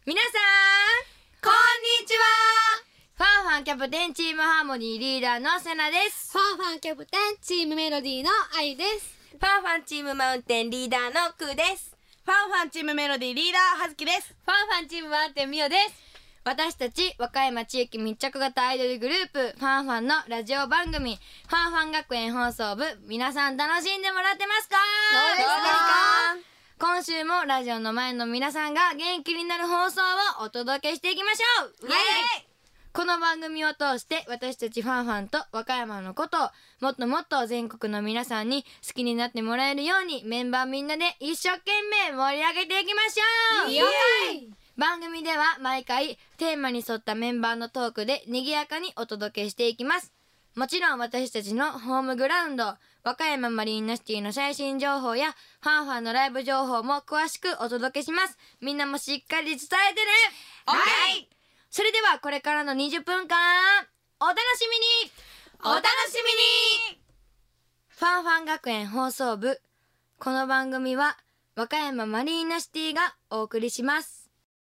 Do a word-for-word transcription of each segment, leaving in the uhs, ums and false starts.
皆さんこんにちは。ファンファンキャプテンチームハーモニーリーダーのセナです。 ファンファンキャプテンチームメロディーのあゆです。 ファンファンチームマウンテンリーダーのクーです。 ファンファンチームメロディーリーダーはずきです。 ファンファンチームマウンテンみおです。私たち和歌山地域密着型アイドルグループファンファンのラジオ番組ファンファン学園放送部、皆さん楽しんでもらってますか？ どうですか？ 今週もラジオの前の皆さんが元気になる放送をお届けしていきましょう。イエーイ。この番組を通して私たちファンファンと和歌山のことをもっともっと全国の皆さんに好きになってもらえるように、メンバーみんなで一生懸命盛り上げていきましょう。 イエーイ。 番組では毎回テーマに沿ったメンバーのトークで賑やかにお届けしていきます。もちろん私たちのホームグラウンド和歌山マリーナシティの最新情報やファンファンのライブ情報も詳しくお届けします。みんなもしっかり伝えてね。 はい、 それではこれからのにじゅっぷんかんお楽しみにお楽しみに。 ファンファン学園放送部、この番組は和歌山マリーナシティがお送りします。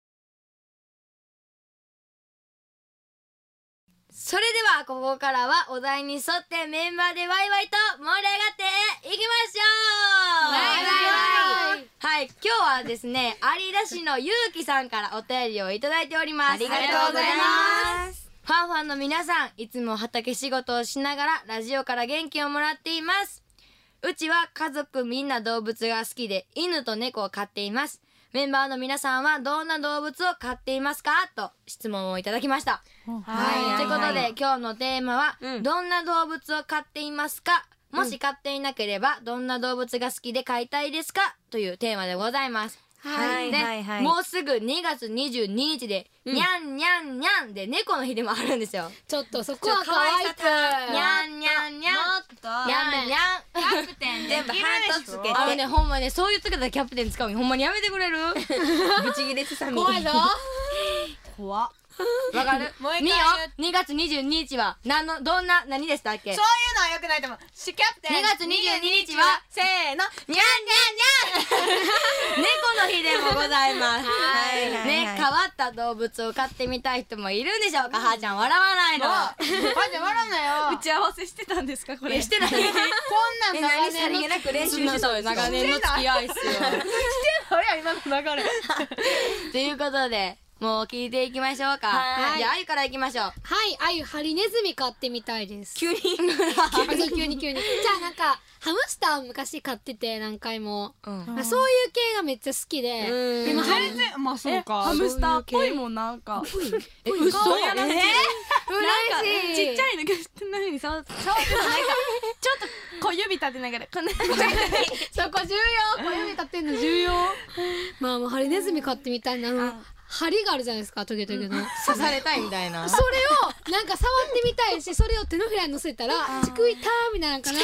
それではここからはお題に沿ってメンバーでワイワイと盛り上がっていきましょう。 ワイワイワイ。 はい、今日はですね有田市のゆうきさんからお便りをいただいております。 ありがとうございます。 ファンファンの皆さん、いつも畑仕事をしながらラジオから元気をもらっています。うちは家族みんな動物が好きで犬と猫を飼っています。メンバーの皆さんはどんな動物を飼っていますかと質問をいただきました。はい、ということで今日のテーマは、 うん、どどんな動物を飼っていますか、もし飼っていなければどんな動物が好きで飼いたいですかというテーマでございます。 はいで、 はいはい。 もうすぐにがつにじゅうににちで、 うん、 にゃんにゃんにゃんで猫の日でもあるんですよ。 ちょっとそこは可愛くにゃんにゃんにゃんもっとにゃんにゃんキャプテン全部ハートつけてあのね、ほんまね、そういう時だったらキャプテン使うのほんまにやめてくれる？ ブチギレすさみ。 怖いぞ。 怖っ。 わかる？ もう一回みよ言う、 にがつにじゅうににちは何のどんな何でしたっけ？ そういうのは良くないと思う。しキャプテンにがつにじゅうににちはせーの、 にゃんにゃんにゃん猫の日でもございます。 はいはいはいね、変わった動物を飼ってみたい人もいるんでしょうか？はーちゃん笑わないの。 マジで笑うなよ。 打ち合わせしてたんですかこれ？ えしてない。 こんなんえ、 長何さ年のりげなく練習してたんですか？ 長年の付き合いっすよ。 早い今の流れ。 ということでもう聞いていきましょうか。 はいじゃああゆからいきましょう。 はい、あゆハリネズミ飼ってみたいです。 急にあそう急に急に。じゃあなんかハムスターを昔飼ってて何回も、 うんまあそういう系がめっちゃ好きで、 うんでもハム全然、まあそうか。 ハムスターっぽいもんなんかえ、嘘？ 顔やられてる嬉しい。 ちっちゃいのけど何に触って触ってなんかちょっと小指立てながらこんなそこ重要。小指立ってんの重要。まあもうハリネズミ飼ってみたいな。あの針があるじゃないですか、トゲトゲの。 刺されたいみたいな。 それをなんか触ってみたいし、それを手のひらに乗せたらチクイターみたいなのかな。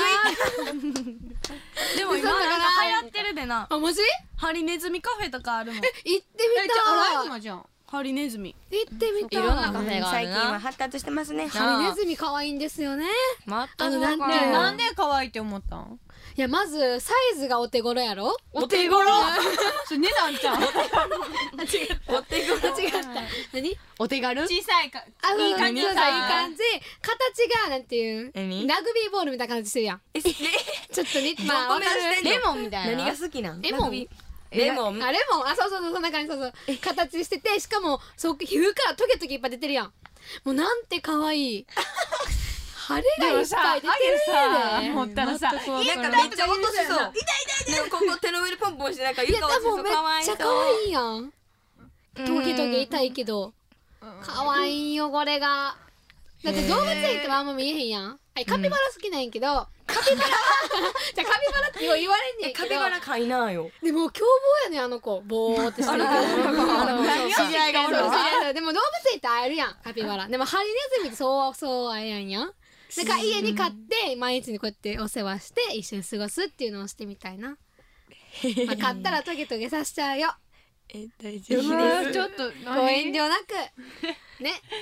でも今なんか流行ってるでな、 あ、マジ？ ハリネズミカフェとかあるもん。 行ってみたい。 今じゃん。 ハリネズミ行ってみたい。 いろんなカフェがあ最るな。 近は発達してますね。 ハリネズミ可愛いんですよね。 またあのなんてねえ、 うんなんで可愛いって思ったん？ いや、まずサイズがお手頃やろ。 お手頃。 それ値段ちゃう。 お手頃。 違った。何？ お手軽？ 小さいか。 あ、いい感じ、 いいそうそういい感じ。形がなんていう何ラグビーボールみたいな感じしてるやん。 え、 ちょっとね、まあどこ目指してんの？ レモンみたいな。 何が好きなん？ レモンラグビーレモン。 あ、レモン、あ、そうそうそう、そんな感じ、そうそう。形してて、しかも、そう、皮膚からトゲトゲいっぱい出てるやん。もうなんて可愛い。晴れがいっぱい出てるね。 持ったらさ、 なんかめっちゃ落としそう。痛い痛い痛い。ここ手の上でポンポンしてなんかいや、 床落ちそう。 多分めっかわいそう。 ちゃ可愛いやん。トゲトゲ痛いけど。可愛いよ、これが。だって動物園行ってもあんま見えへんやん。はい、カピバラ好きなんやけど、カピバラじゃあカピバラってよう言われんねんけど。 カピバラかいなよ。 でも凶暴やねん、あの子。ボーってしてるけど。 あの知り合いがおるそうの知り合いがでも動物園行って会えるやん、カピバラ。でもハリネズミってそうそう会えやんやん。だから家に飼って毎日にこうやってお世話して一緒に過ごすっていうのをしてみたいな。まあ飼ったらトゲトゲさしちゃうよ。 え、大丈夫うわです。 ちょっとご遠慮なくね。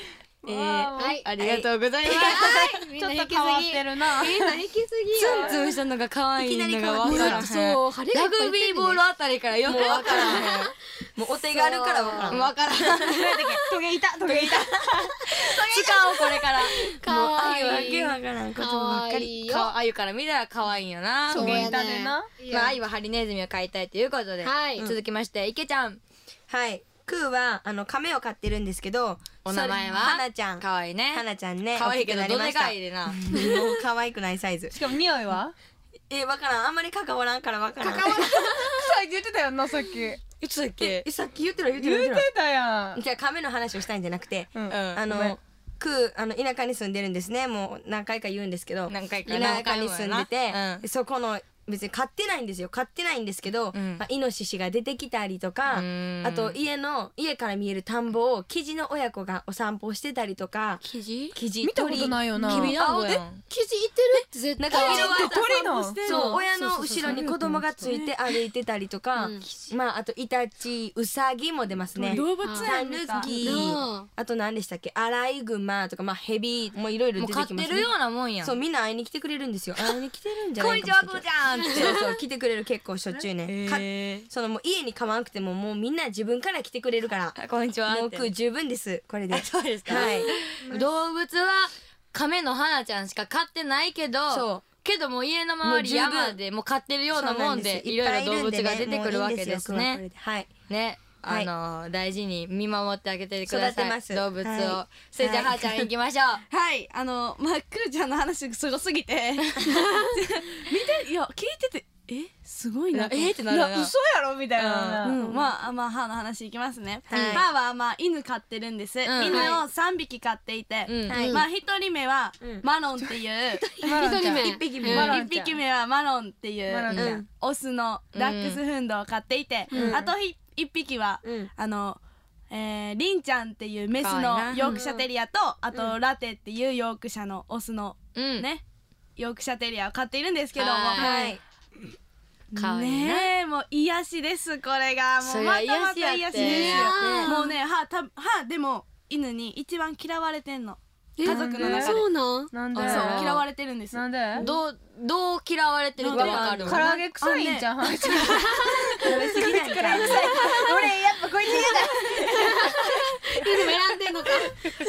えーはいありがとうございます。 はいみんちょっな引きすと変わっぎてるな。 みんな引きすぎツよンツンしたのが可愛いのが分からへん。 そう晴れがいラっぱいグビーボールあたりからよく分からへん。 もうお手軽からわからん。 分からん。 トゲいたトゲいた。 使おうこれから。 かわいいもうあゆわけわからんことばっかり。 いいよかあゆから見たら可愛いんよな。 そうやトゲいたでねな。 まああゆはハリネズミを飼いたいということで、 はい続きまして池ちゃんはい。クーはあの亀を飼ってるんですけど、 お名前ははなちゃん。 可愛いね。 はなちゃんね。 可愛いけどどで大きくなりましたかいでな。 もう可愛くないサイズ。 しかも匂いは？ えわからん。あんまり関わらんからわからん。 臭いって言ってたよなさっき。言いつだっけえさっき言ってる言ってるって言ってたやんる。。じゃあ亀の話をしたいんじゃなくて、 うん。 うんあごめんのクーあの田舎に住んでるんですね。もう何回か言うんですけど、 何回か田舎に住んでて、 うんでそこの別に飼ってないんですよ。飼ってないんですけど、 うんまあ、イノシシが出てきたりとか、 うんあと家の家から見える田んぼをキジの親子がお散歩してたりとか、 生地キジ見たことないよな。 きびだんごやん。 生地いってるって絶なんか対色々 鳥の。 そう親の後ろに子供がついて歩いてたりとか、 うんまああとイタチ、ウサギも出ますね。 動物タ園みたいヌキなあと何でしたっけ、アライグマとかまあヘビもいろいろもう飼出てきますね。 ってるようなもんやん。 そうみんな会いに来てくれるんですよ。会いに来てるんじゃないこんにちはかもしれこうちゃんって。 ないそうそう来てくれる結構しょっちゅうね。かへそのもう家に飼わなくてももうみんな自分から来てくれるから。 ーこんにちはって。 もうく十分ですこれで。 そうですか。 はい。 動物は亀の花ちゃんしか飼ってないけど、 そう。 けどもう家の周りもう十分山でもう飼ってるようなもんでいろいろ動物が出てくるわけですね。 はい。 ね。あはいの大事に見守ってあげてください。 育てます動物を。 はそれじゃあはーちゃん行きましょう。 はいあのまあくるちゃんの話すごすぎて見ていや聞いててえすごいなえーってなるな。 いや嘘やろみたいな、 ううんまあまあ歯の話いきますね、 はい歯はまあ犬飼ってるんです、 ん犬をさんびき飼っていて、 うんはいまあ一人目はうんマロンっていう一人目一匹目うんマロン一匹目はマロンっていうマロンちゃんうんオスのダックスフンドを飼っていて、 うんあとひ一匹は、 うんあのえー、リンちゃんっていうメスかわいいなのヨークシャテリアと、あとラテっていうヨークシャのオスのうん。 ね、ヨークシャテリアを飼っているんですけども、 はいはい。 かわいいな。 ねえもう癒しですこれがもそうりゃまたまた癒しやって癒しですよねもうねはたはでも犬に一番嫌われてんの家族の中でそうなんなんで？ あそうら嫌われてるんですなんで？ どうどう嫌われてるってわかる？ 唐揚げ臭いんじゃん。俺やっ食べ過ぎないか。 ぱこいつ嫌だ。 犬も選んでんのか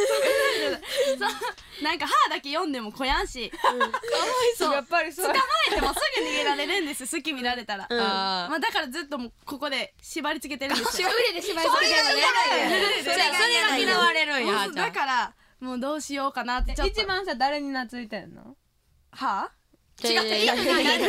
なんか歯だけ読んでもこやんしそうやっぱりそう。 捕まえてもすぐ逃げられるんです好き見られたら、 うんあまあ、だからずっともうここで縛り付けてるんですよ腕で縛り付けてるのねーそれそれが嫌われるんやはーちゃん。 だからもうどうしようかなってちょっと一番さ誰に懐いてんの？ 歯違っていい。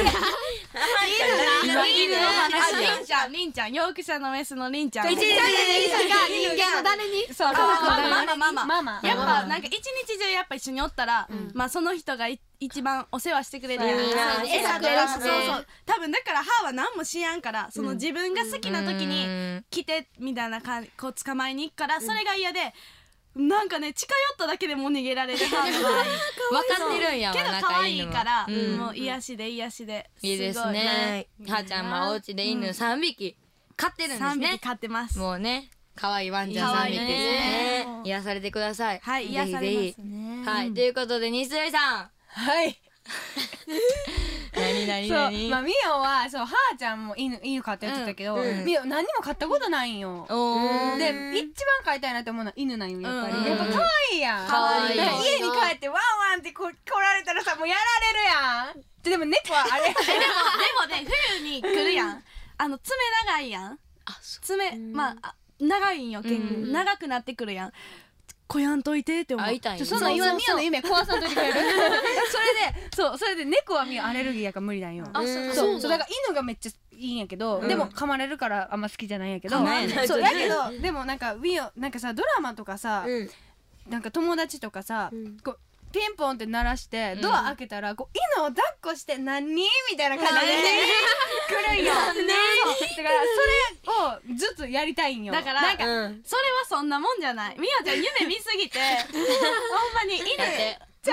犬犬の話やありんちゃんりんちゃんヨークシャのメスのりんちゃん一日中人間の誰にそうママママママ。 やっぱなんか一日中やっぱ一緒におったら、まあその人がい一番お世話してくれるやん、 うん餌くれるし、 うんそうそう多分だから歯は何もしやんからその自分が好きな時にうん来てみたいな感じこう捕まえに行くからそれが嫌で、なんかね近寄っただけでもう逃げられる歯の場合分かってるんやわけど可愛いから、 うんもう癒しで癒しでいいですね。はーちゃんはお家で犬三匹飼ってるんです三匹ね。 飼ってます。 もうね可愛いワンちゃん三匹ですね。癒されてください。 はいぜ癒されひぜひますね。 はいということで西添さん。 はい。 何何そう、 何まあみおはそうはーちゃんも犬犬飼ってやってたけど、 うんみお何にも飼ったことないんよ。 おーで一番飼いたいなって思うのは犬なんよやっぱり、 うんやっぱ可愛いやん。 可愛いだから家に帰ってワンワンってこ来られたらさもうやられるやん。でも猫はあれ。 でもでもね冬に来るやん。あの爪長いやん。爪まああ長いんよ結構、 うん長くなってくるやん。こやんといてって思う。 会いたいんやそんなん今みおの夢壊さんといてくれる。それでそうそれで猫はみおアレルギーやから無理なんよ。 あそうそうそうそうだから犬がめっちゃいいんやけど、 うんでも噛まれるからあんま好きじゃないんやけど、 噛まれないそうやけどでもなんかミオなんかさドラマとかさ、 うんなんか友達とかさ、 うんこうピンポンって鳴らしてうんドア開けたらこう犬を抱っこして何みたいな感じで来るんよ。そうだからそれをずっとやりたいんよ。 だからなんかうんそれはそんなもんじゃない。みおちゃん夢見すぎてほんまに犬だってじゃあ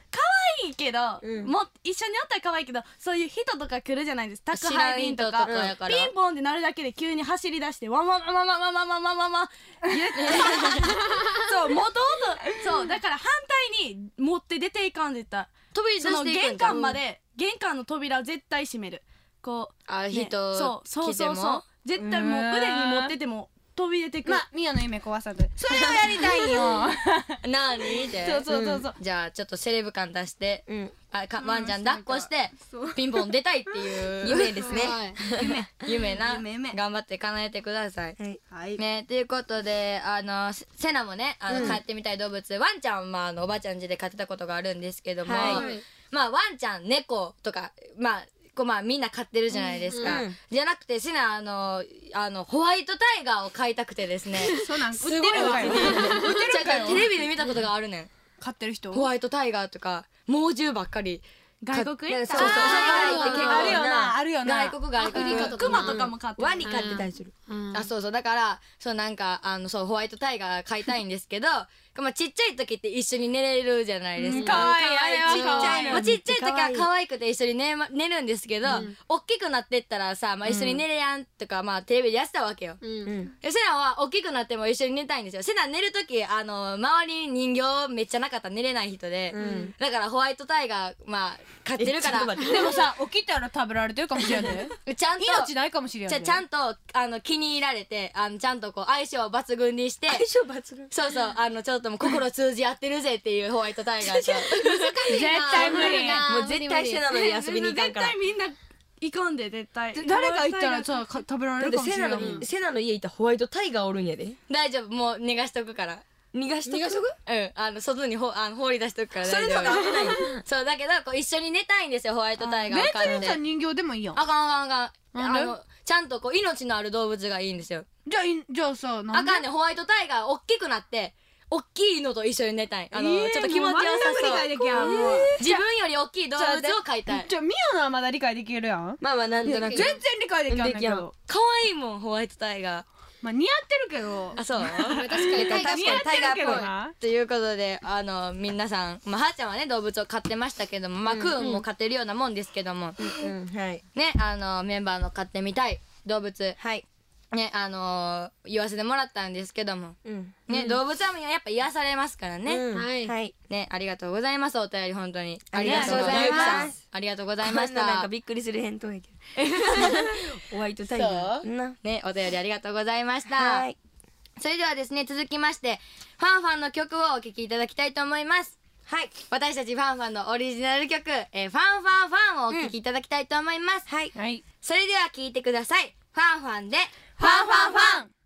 可愛いけど、 うんも一緒におったら可愛いけど、そういう人とか来るじゃないですか、宅配便とか知らん人とかやからピンポンってなるだけで急に走り出してワンワンワンワンワンワンワンワンワンワンワン言ってそう元々そうだから反対に持って出ていかん絶対飛び出そのしていくんだ玄関まで玄関の扉を絶対閉めるこうあ、 ね人そうそう来てそうそうも絶対もう腕に持ってても飛び出てくる、 まあミヤの夢壊さずそれをやりたいよなにってそうそうそうそう、 じゃあちょっとセレブ感出してうんあかワンちゃん抱っこしてピンポン出たいっていう夢ですねはい夢な夢夢頑張って叶えてくださいはいはいね、ということであのセセナもねあの、 うん飼ってみたい動物ワンちゃん、まあ、あのおばあちゃん家で飼ってたことがあるんですけども、 はいまあワンちゃん猫とかまあこうまあみんな飼ってるじゃないですか、 うんじゃなくてセナあのあのホワイトタイガーを飼いたくてですねそうなん売ってるんかよ売ってるんかよテレビで見たことがあるねん飼ってる人ホワイトタイガーとか猛獣ばっかり外国行ったそうそうそうあー結構あるよなあるよな外国外国アフリカとかクマとかも飼ってるワニ飼ってたりするうんあそうそうだからそうなんかあのそうホワイトタイガー飼いたいんですけどまあちっちゃい時って一緒に寝れるじゃないですか。 かわいいあれはちっちかわいいゃいのまあ、ちっちゃい時は可愛くて一緒に寝,、ま、寝るんですけど、 うん大きくなってったらさ、まあ、一緒に寝れやんとか、まあ、テレビでやってたわけよ。 うんうんでセナは大きくなっても一緒に寝たいんですよ。セナ寝る時あの周りに人形めっちゃなかったら寝れない人で、 うんだからホワイトタイガーまあ飼ってるからえちょっと待ってでもさ起きたら食べられてるかもしれんでちゃんと命ないかもしれんでじゃあちゃんとあの気に入られてあのちゃんとこう相性抜群にして相性抜群そうそうあのちょっともう心通じ合ってるぜっていうホワイトタイガーと絶対無理もう絶対セナの家遊びに行かん絶から対みんな行かんで絶対誰か行ったらさか食べられだってるかもしれんセナのセナの家行ったらホワイトタイガーおるんやで大丈夫もう逃がしとくから逃がしとくうんあの外にほあの放り出しとくからそれ大丈夫とか危ないそうだけどこう一緒に寝たいんですよホワイトタイガーを飼って別にさ人形でもいいやんあかんあかんあかんなんであのちゃんとこう命のある動物がいいんですよじゃあいじゃあさなんであかんねホワイトタイガー大きくなって大きいのと一緒に寝たいあの、 えーちょっと気持ちよさもう全く理解そうできやんもう自分より大きい動物を飼いたいじゃあミヤのはまだ理解できるやんまあまあなんとなく全然理解できやんねんけできやんど可愛いもんホワイトタイガーまあ似合ってるけどあそう確かにタイガー確かに似合ってタイガーっぽいるけどなということであの皆さん、まあ、はーちゃんはね動物を飼ってましたけども、まあ、クーンも飼ってるようなもんですけども、 うんはいねあのメンバーの飼ってみたい動物はいねあの言わせてもらったんですけどもうんね、動物はやっぱ癒されますからね、 うんはいはいねありがとうございますお便り本当にありがとうございますありがとうございましこんななんたかびっくりする返答やけどホワイトタイガーなねお便りありがとうございましたはいそれではですね続きましてファンファンの曲をお聴きいただきたいと思いますはい私たちファンファンのオリジナル曲、えーファンファンファンをお聴きいただきたいと思います、 はいはいそれでは聴いてくださいファンファンでファンファンファン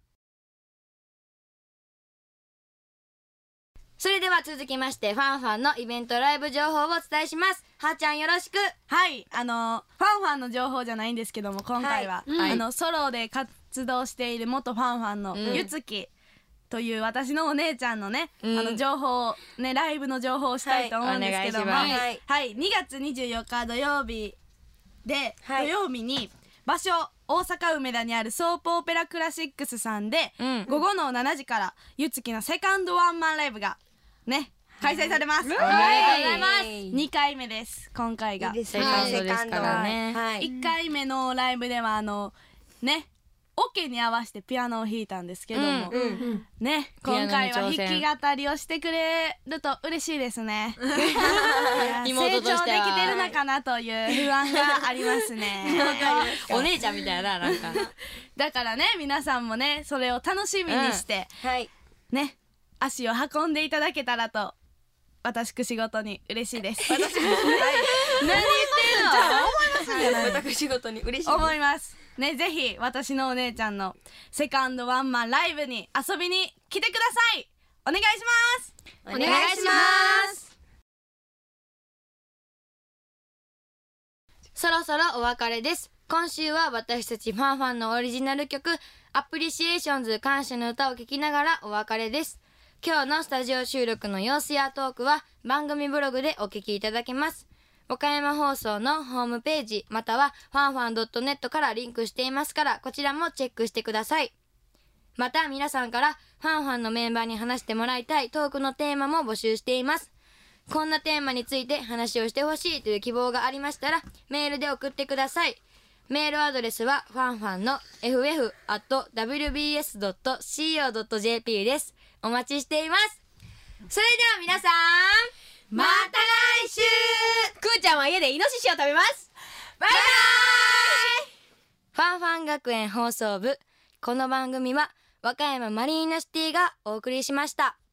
それでは続きましてファンファンのイベントライブ情報をお伝えしますはーちゃんよろしくはいあのファンファンの情報じゃないんですけども今回は、 はいあのソロで活動している元ファンファンのうんゆつきという私のお姉ちゃんのね、 うんあの情報をねライブの情報をしたいと思うんですけども、 はいお願いしますはいにがつにじゅうよっか土曜日で、 はい土曜日に場所大阪梅田にあるソープオペラクラシックスさんで、 うん午後のしちじからゆつきのセカンドワンマンライブがね開催されます、 おめでとうございますにかいめです今回がいいですねはいセカンドですからねはいいっかいめのライブではあのねオケに合わせてピアノを弾いたんですけども、 うんうんねピアノ今に挑戦回は弾き語りをしてくれると嬉しいですねいや妹としては成長できてるのかなという不安がありますねお姉ちゃんみたいななんかだからね皆さんもねそれを楽しみにして、 はいね足を運んでいただけたらと私く仕事に嬉しいです何言ってんの私事に嬉しい思いますねぜひ私のお姉ちゃんのセカンドワンマンライブに遊びに来てくださいお願いしますおお願いしますそろそろお別れです今週は私たちファンファンのオリジナル曲アプリシエーションズ感謝の歌を聴きながらお別れです今日のスタジオ収録の様子やトークは番組ブログでお聞きいただけます岡山放送のホームページまたはファンファン ドットネット からリンクしていますからこちらもチェックしてくださいまた皆さんからファンファンのメンバーに話してもらいたいトークのテーマも募集していますこんなテーマについて話をしてほしいという希望がありましたらメールで送ってください。メールアドレスはファンファンの エフエフ アット ダブリュービーエス ドット シーオー ドット ジェーピー です。お待ちしています。それでは皆さん、 また来週。 くーちゃんは家でイノシシを食べます。 バイバイ。ファンファン学園放送部、この番組は和歌山マリーナシティがお送りしました。